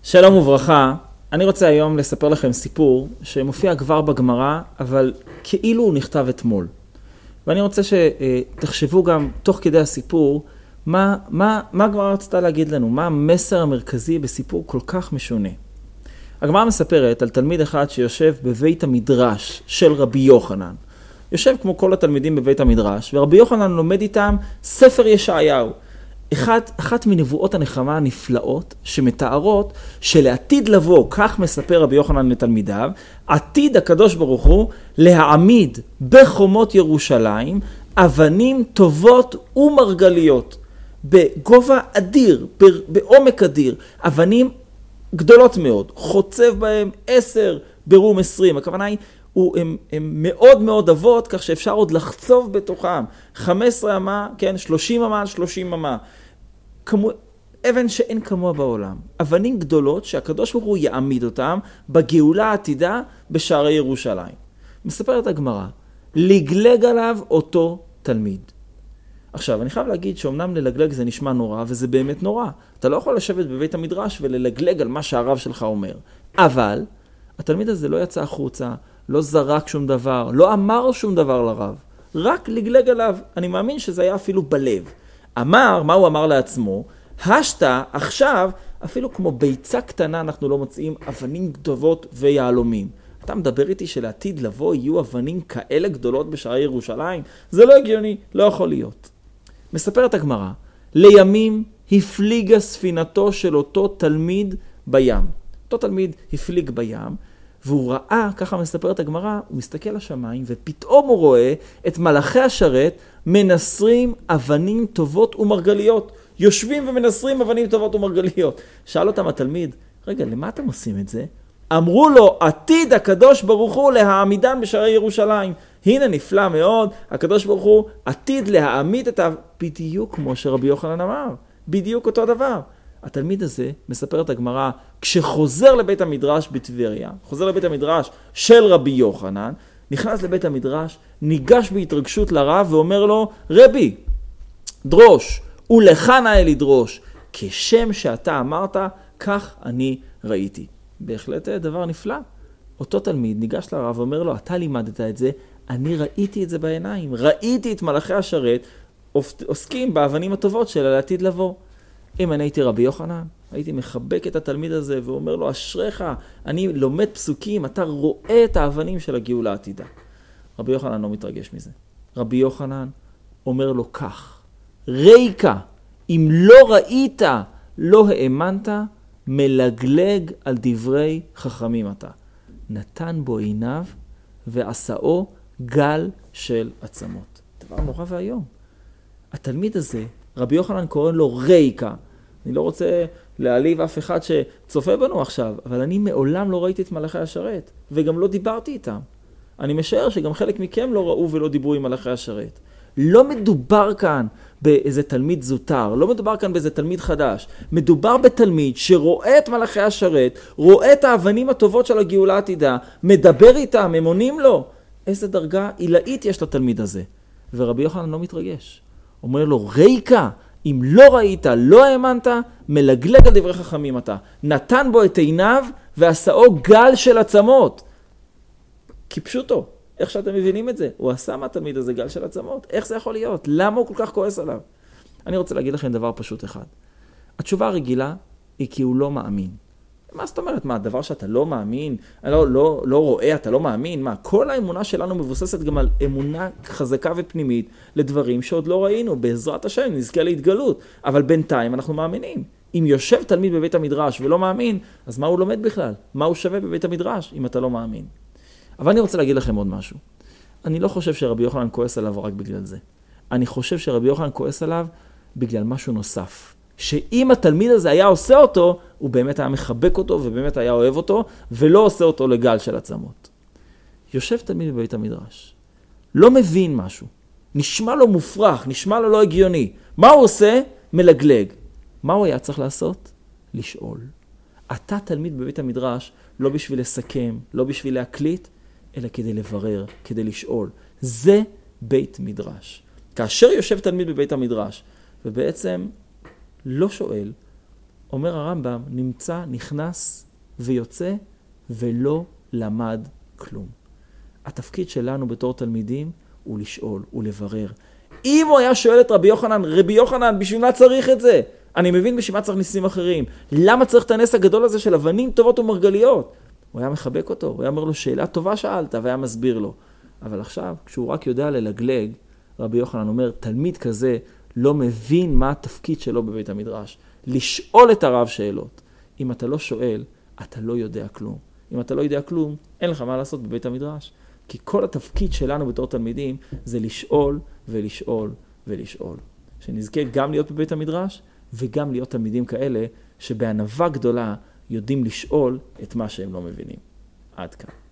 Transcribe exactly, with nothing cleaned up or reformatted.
שלום וברכה, אני רוצה היום לספר לכם סיפור שמופיע כבר בגמרא, אבל כאילו הוא נכתב אתמול. ואני רוצה שתחשבו גם תוך כדי הסיפור, מה, מה, מה הגמרא רצתה להגיד לנו, מה המסר המרכזי בסיפור כל כך משונה. הגמרא מספרת על תלמיד אחד שיושב בבית המדרש של רבי יוחנן. יושב כמו כל התלמידים בבית המדרש, ורבי יוחנן לומד איתם ספר ישעיהו. אחת, אחת מנבואות הנחמה הנפלאות שמתארות שלעתיד לבוא, כך מספר רבי יוחנן לתלמידיו, עתיד הקדוש ברוך הוא להעמיד בחומות ירושלים אבנים טובות ומרגליות, בגובה אדיר, בעומק אדיר, אבנים גדולות מאוד, חוצב בהם עשר ברום עשרים, הכוונה היא, הם, הם מאוד מאוד אבות, כך שאפשר עוד לחצוב בתוכם, חמש עשרה אמה, כן, שלושים אמה, שלושים אמה, כמו, אבן שאין כמוה בעולם, אבנים גדולות שהקדוש ברוך הוא יעמיד אותם בגאולה העתידה בשערי ירושלים. מספרת הגמרא, לגלג עליו אותו תלמיד. עכשיו, אני חייב להגיד שאומנם ללגלג זה נשמע נורא, וזה באמת נורא. אתה לא יכול לשבת בבית המדרש וללגלג על מה שהרב שלך אומר. אבל התלמיד הזה לא יצא החוצה, לא זרק שום דבר, לא אמר שום דבר לרב. רק לגלג עליו. אני מאמין שזה היה אפילו בלב. אמר, מה הוא אמר לעצמו? השתה, עכשיו, אפילו כמו ביצה קטנה אנחנו לא מוצאים אבנים גדולות ויעלומים. אתה מדבר איתי שלעתיד לבוא יהיו אבנים כאלה גדולות בשערי ירושלים? זה לא הגיוני, לא יכול להיות. מספרת הגמרא, לימים הפליגה ספינתו של אותו תלמיד בים. אותו תלמיד הפליג בים, והוא ראה, ככה מספרת הגמרא, הוא מסתכל לשמיים, ופתאום הוא רואה את מלאכי השרת מנסרים אבנים טובות ומרגליות. יושבים ומנסרים אבנים טובות ומרגליות. שאל אותם התלמיד, רגע, למה אתם עושים את זה? אמרו לו, עתיד הקדוש ברוך הוא להעמידן בשערי ירושלים. הנה נפלא מאוד, הקדוש ברוך הוא עתיד להעמיד את ה... בדיוק כמו שרבי יוחנן אמר. בדיוק אותו דבר. התלמיד הזה, מספר את הגמרא, כשחוזר לבית המדרש בטבריה, חוזר לבית המדרש של רבי יוחנן, נכנס לבית המדרש, ניגש בהתרגשות לרב ואומר לו, רבי, דרוש, ולך נאה לדרוש, כשם שאתה אמרת, כך אני ראיתי. בהחלט דבר נפלא. אותו תלמיד ניגש לרב ואומר לו, אתה לימדת את זה, אני ראיתי את זה בעיניים, ראיתי את מלאכי השרת, עוסקים באבנים הטובות של העתיד לבוא. אם אני הייתי רבי יוחנן, הייתי מחבק את התלמיד הזה ואומר לו, אשריך, אני לומד פסוקים, אתה רואה את האבנים של הגאולה העתידה. רבי יוחנן לא מתרגש מזה. רבי יוחנן אומר לו כך, ריקה, אם לא ראית, לא האמנת, מלגלג על דברי חכמים אתה. נתן בו עיניו ועשאו גל של עצמות. דבר נורא והיום. התלמיד הזה, רבי יוחנן קורא לו ריקה. אני לא רוצה להעליב אף אחד שצופה בנו עכשיו, אבל אני מעולם לא ראיתי את מלאכי השרת, וגם לא דיברתי איתם. אני משער שגם חלק מכם לא ראו ולא דיברו עם מלאכי השרת. לא מדובר כאן באיזה תלמיד זוטר, לא מדובר כאן באיזה תלמיד חדש. מדובר בתלמיד שרואה את מלאכי השרת, רואה את האבנים הטובות של הגאולה העתידה, מדבר איתם, הם עונים לו. איזה דרגה עילאית יש לתלמיד הזה. ורבי יוחנן לא מתרגש. אומר לו, ריקה, אם לא ראית, לא האמנת, מלגלג על דברי חכמים אתה. נתן בו את עיניו ועשאו גל של עצמות. כפשוטו, איך שאתם מבינים את זה? הוא עשה מהתלמיד הזה גל של עצמות. איך זה יכול להיות? למה הוא כל כך כועס עליו? אני רוצה להגיד לכם דבר פשוט אחד. התשובה הרגילה היא כי הוא לא מאמין. מה זאת אומרת? מה, הדבר שאתה לא מאמין, לא, לא, לא רואה, אתה לא מאמין? מה, כל האמונה שלנו מבוססת גם על אמונה חזקה ופנימית לדברים שעוד לא ראינו. בעזרת השם נזכה להתגלות. אבל בינתיים אנחנו מאמינים. אם יושב תלמיד בבית המדרש ולא מאמין, אז מה הוא לומד בכלל? מה הוא שווה בבית המדרש אם אתה לא מאמין? אבל אני רוצה להגיד לכם עוד משהו. אני לא חושב שרבי יוחנן כועס עליו רק בגלל זה. אני חושב שרבי יוחנן כועס עליו בגלל משהו נוסף. שאם התלמיד הזה היה עושה אותו, הוא באמת היה מחבק אותו ובאמת היה אוהב אותו, ולא עושה אותו לגל של עצמות. יושב תלמיד בבית המדרש. לא מבין משהו. נשמע לו מופרך, נשמע לו לא הגיוני. מה הוא עושה? מלגלג. מה הוא היה צריך לעשות? לשאול. אתה תלמיד בבית המדרש לא בשביל לסכם, לא בשביל להקליט, אלא כדי לברר, כדי לשאול. זה בית מדרש. כאשר יושב תלמיד בבית המדרש, ובעצם לא שואל, אומר הרמב"ם, נמצא, נכנס ויוצא ולא למד כלום. התפקיד שלנו בתור תלמידים הוא לשאול, הוא לברר. אם הוא היה שואל את רבי יוחנן, רבי יוחנן, בשביל מה צריך את זה? אני מבין בשביל מה צריך ניסים אחרים. למה צריך את הנס הגדול הזה של אבנים טובות ומרגליות? הוא היה מחבק אותו, הוא היה אומר לו, שאלה טובה שאלת, והיה מסביר לו. אבל עכשיו, כשהוא רק יודע ללגלג, רבי יוחנן אומר, תלמיד כזה לא מבין מה התפקיד שלו בבית המדרש. לשאול את הרב שאלות. אם אתה לא שואל, אתה לא יודע כלום. אם אתה לא יודע כלום, אין לך מה לעשות בבית המדרש. כי כל התפקיד שלנו בתור תלמידים זה לשאול ולשאול ולשאול. שנזכה גם להיות בבית המדרש וגם להיות תלמידים כאלה שבענווה גדולה יודעים לשאול את מה שהם לא מבינים. עד כאן.